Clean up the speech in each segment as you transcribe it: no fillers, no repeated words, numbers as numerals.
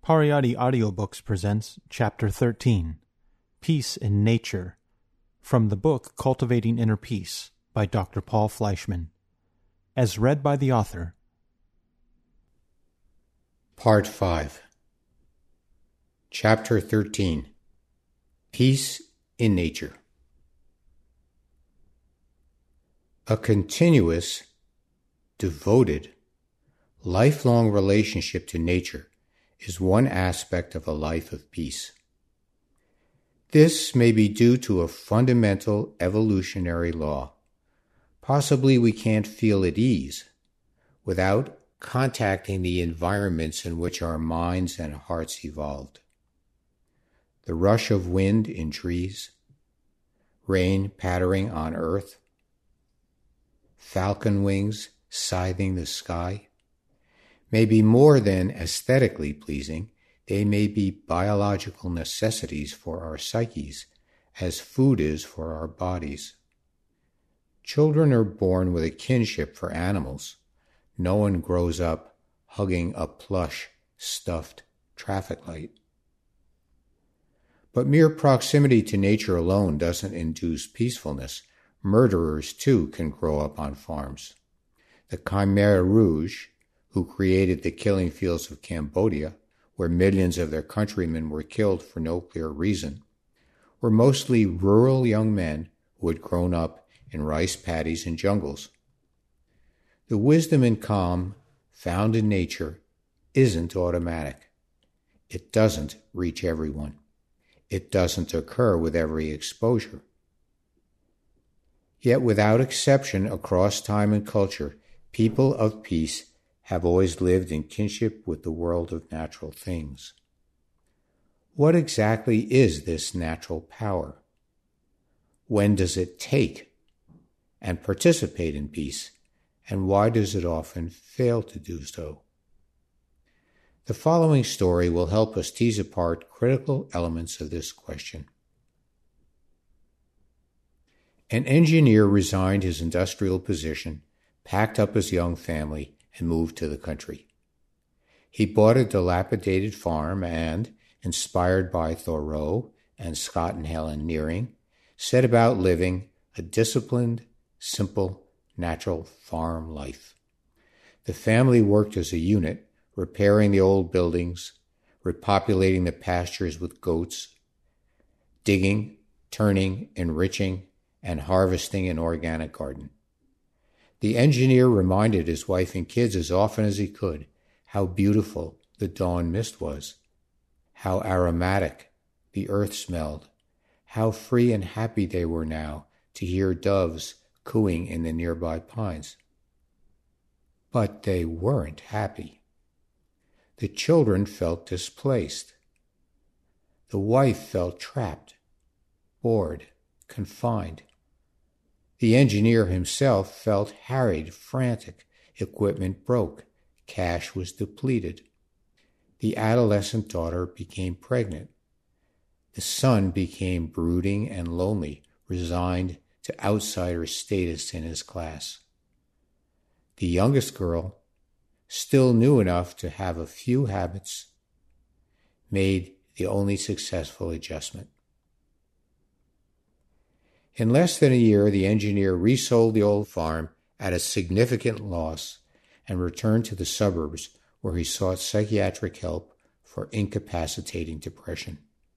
Pariyatti Audiobooks presents Chapter 13, Peace in Nature, from the book Cultivating Inner Peace by Dr. Paul Fleischman, as read by the author. Part 5, Chapter 13, Peace in Nature. A continuous, devoted, lifelong relationship to nature is one aspect of a life of peace. This may be due to a fundamental evolutionary law. Possibly we can't feel at ease without contacting the environments in which our minds and hearts evolved. The rush of wind in trees, rain pattering on earth, falcon wings scything the sky, may be more than aesthetically pleasing. They may be biological necessities for our psyches, as food is for our bodies. Children are born with a kinship for animals. No one grows up hugging a plush, stuffed traffic light. But mere proximity to nature alone doesn't induce peacefulness. Murderers, too, can grow up on farms. The Khmer Rouge, who created the killing fields of Cambodia, where millions of their countrymen were killed for no clear reason, were mostly rural young men who had grown up in rice paddies and jungles. The wisdom and calm found in nature isn't automatic. It doesn't reach everyone. It doesn't occur with every exposure. Yet without exception across time and culture, people of peace have always lived in kinship with the world of natural things. What exactly is this natural power? When does it take and participate in peace, and why does it often fail to do so? The following story will help us tease apart critical elements of this question. An engineer resigned his industrial position, packed up his young family, and moved to the country. He bought a dilapidated farm and, inspired by Thoreau and Scott and Helen Nearing, set about living a disciplined, simple, natural farm life. The family worked as a unit, repairing the old buildings, repopulating the pastures with goats, digging, turning, enriching, and harvesting an organic garden. The engineer reminded his wife and kids as often as he could how beautiful the dawn mist was, how aromatic the earth smelled, how free and happy they were now to hear doves cooing in the nearby pines. But they weren't happy. The children felt displaced. The wife felt trapped, bored, confined. The engineer himself felt harried, frantic. Equipment broke. Cash was depleted. The adolescent daughter became pregnant. The son became brooding and lonely, resigned to outsider status in his class. The youngest girl, still new enough to have a few habits, made the only successful adjustment. In less than a year, the engineer resold the old farm at a significant loss and returned to the suburbs where he sought psychiatric help for incapacitating depression.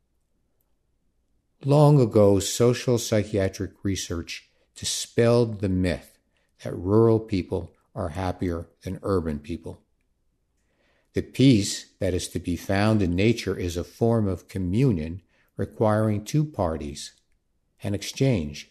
Long ago, social psychiatric research dispelled the myth that rural people are happier than urban people. The peace that is to be found in nature is a form of communion requiring two parties, an exchange.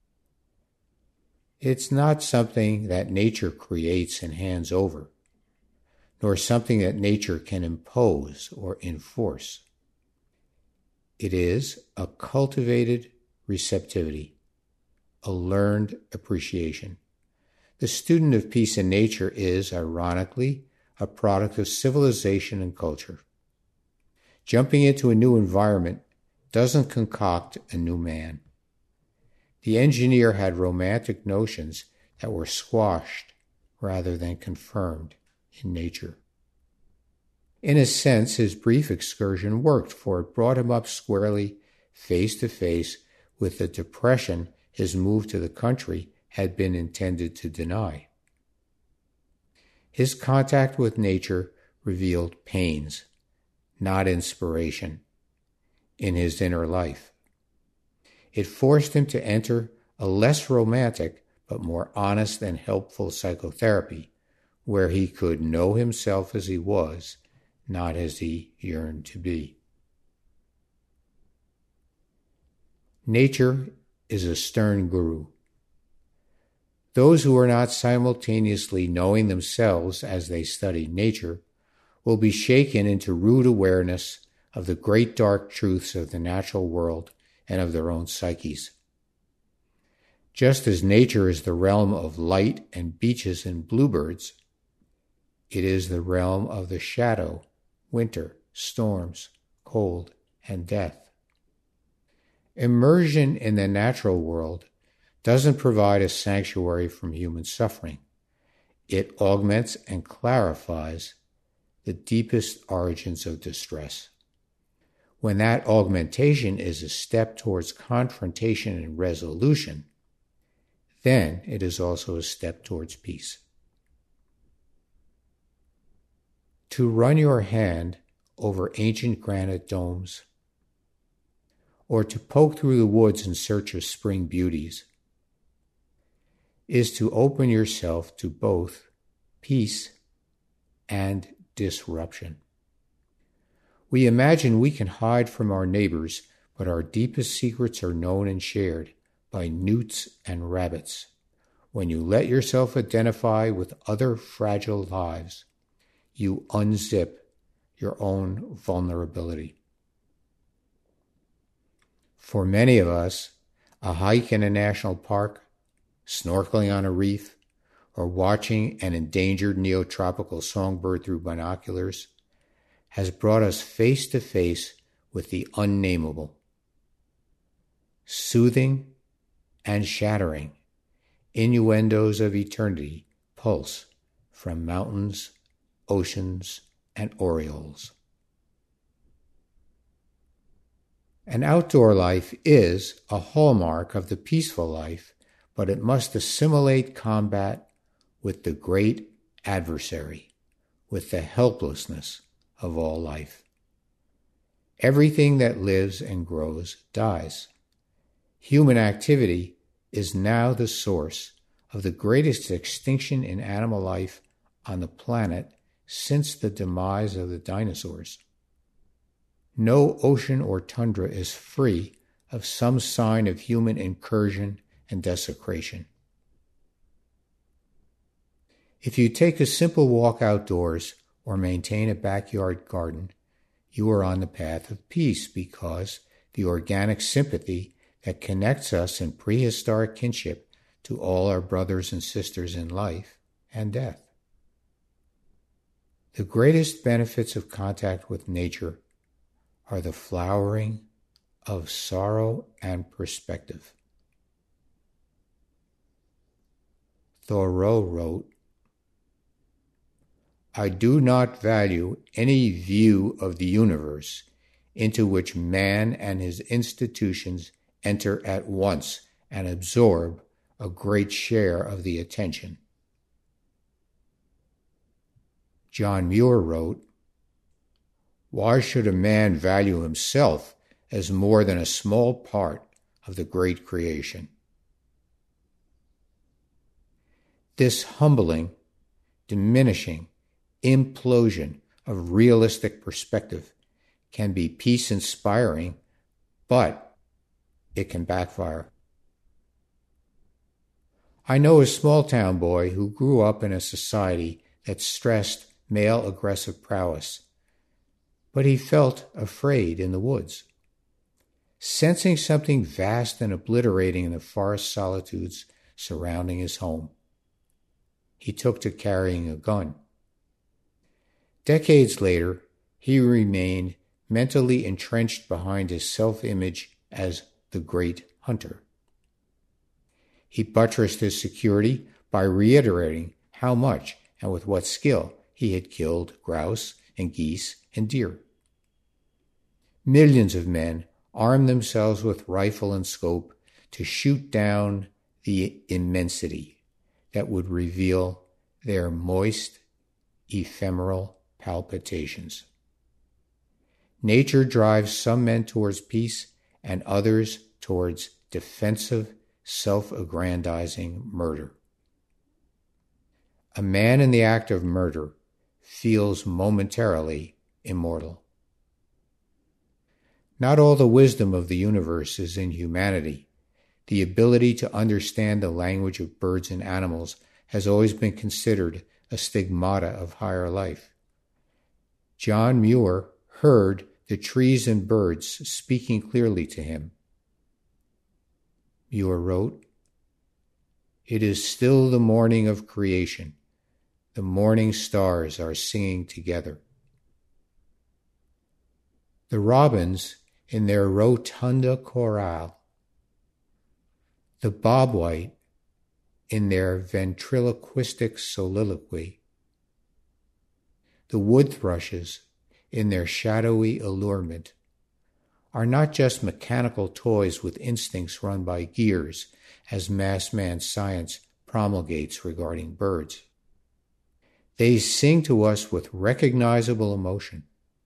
It's not something that nature creates and hands over, nor something that nature can impose or enforce. It is a cultivated receptivity, a learned appreciation. The student of peace in nature is, ironically, a product of civilization and culture. Jumping into a new environment doesn't concoct a new man. The engineer had romantic notions that were squashed rather than confirmed in nature. In a sense, his brief excursion worked, for it brought him up squarely, face to face, with the depression his move to the country had been intended to deny. His contact with nature revealed pains, not inspiration, in his inner life. It forced him to enter a less romantic but more honest and helpful psychotherapy, where he could know himself as he was, not as he yearned to be. Nature is a stern guru. Those who are not simultaneously knowing themselves as they study nature will be shaken into rude awareness of the great dark truths of the natural world and of their own psyches. Just as nature is the realm of light and beaches and bluebirds, it is the realm of the shadow, winter, storms, cold, and death. Immersion in the natural world doesn't provide a sanctuary from human suffering. It augments and clarifies the deepest origins of distress. When that augmentation is a step towards confrontation and resolution, then it is also a step towards peace. To run your hand over ancient granite domes, or to poke through the woods in search of spring beauties, is to open yourself to both peace and disruption. We imagine we can hide from our neighbors, but our deepest secrets are known and shared by newts and rabbits. When you let yourself identify with other fragile lives, you unzip your own vulnerability. For many of us, a hike in a national park, snorkeling on a reef, or watching an endangered neotropical songbird through binoculars has brought us face to face with the unnameable. Soothing and shattering innuendos of eternity pulse from mountains, oceans, and orioles. An outdoor life is a hallmark of the peaceful life, but it must assimilate combat with the great adversary, with the helplessness of all life. Everything that lives and grows dies. Human activity is now the source of the greatest extinction in animal life on the planet since the demise of the dinosaurs. No ocean or tundra is free of some sign of human incursion and desecration. If you take a simple walk outdoors or maintain a backyard garden, you are on the path of peace, because the organic sympathy that connects us in prehistoric kinship to all our brothers and sisters in life and death. The greatest benefits of contact with nature are the flowering of sorrow and perspective. Thoreau wrote, "I do not value any view of the universe into which man and his institutions enter at once and absorb a great share of the attention." John Muir wrote, "Why should a man value himself as more than a small part of the great creation?" This humbling, diminishing implosion of realistic perspective can be peace-inspiring, but it can backfire. I know a small-town boy who grew up in a society that stressed male aggressive prowess, but he felt afraid in the woods. Sensing something vast and obliterating in the forest solitudes surrounding his home, he took to carrying a gun. Decades later, he remained mentally entrenched behind his self-image as the great hunter. He buttressed his security by reiterating how much and with what skill he had killed grouse and geese and deer. Millions of men arm themselves with rifle and scope to shoot down the immensity that would reveal their moist, ephemeral palpitations. Nature drives some men towards peace and others towards defensive, self-aggrandizing murder. A man in the act of murder feels momentarily immortal. Not all the wisdom of the universe is in humanity. The ability to understand the language of birds and animals has always been considered a stigmata of higher life. John Muir heard the trees and birds speaking clearly to him. Muir wrote, "It is still the morning of creation. The morning stars are singing together." The robins in their rotunda chorale, the bobwhite in their ventriloquistic soliloquy, the wood thrushes in their shadowy allurement, are not just mechanical toys with instincts run by gears, as mass man science promulgates regarding birds. They sing to us with recognizable emotion.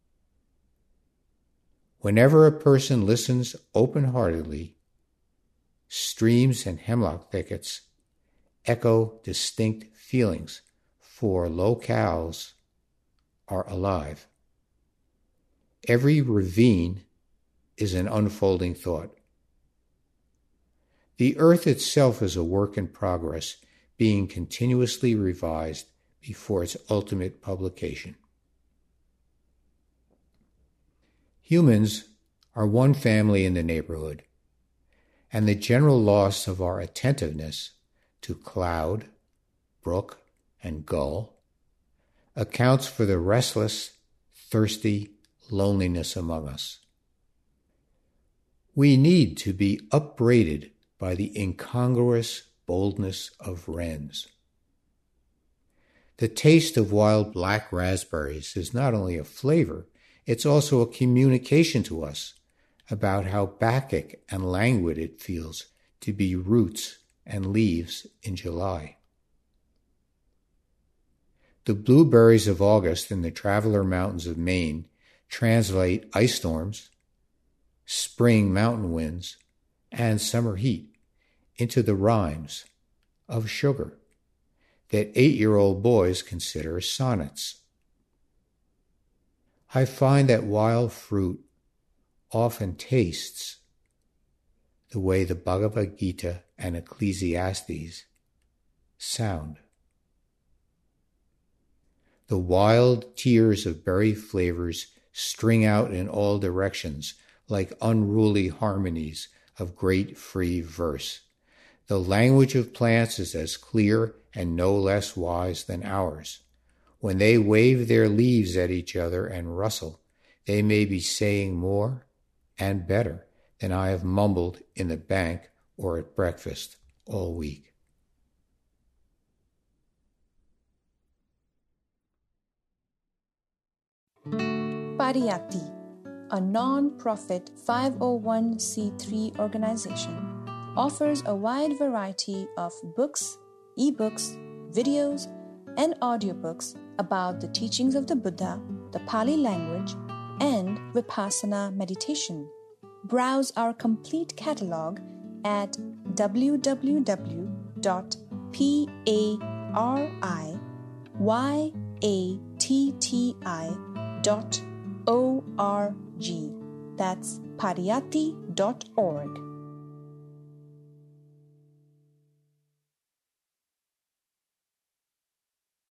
Whenever a person listens open-heartedly, streams and hemlock thickets echo distinct feelings, for locales are alive. Every ravine is an unfolding thought. The earth itself is a work in progress, being continuously revised before its ultimate publication. Humans are one family in the neighborhood, and the general loss of our attentiveness to cloud, brook, and gull accounts for the restless, thirsty loneliness among us. We need to be upbraided by the incongruous boldness of wrens. The taste of wild black raspberries is not only a flavor, it's also a communication to us about how Bacchic and languid it feels to be roots and leaves in July. The blueberries of August in the Traveler Mountains of Maine translate ice storms, spring mountain winds, and summer heat into the rhymes of sugar that 8-year-old boys consider sonnets. I find that wild fruit often tastes the way the Bhagavad Gita and Ecclesiastes sound. The wild tears of berry flavors string out in all directions like unruly harmonies of great free verse. The language of plants is as clear and no less wise than ours. When they wave their leaves at each other and rustle, they may be saying more and better than I have mumbled in the bank or at breakfast all week. Pariyatti, a non-profit 501c3 organization, offers a wide variety of books, e-books, videos, and audiobooks about the teachings of the Buddha, the Pali language, and Vipassana meditation. Browse our complete catalog at www.pariyatti.org. That's pariyatti.org.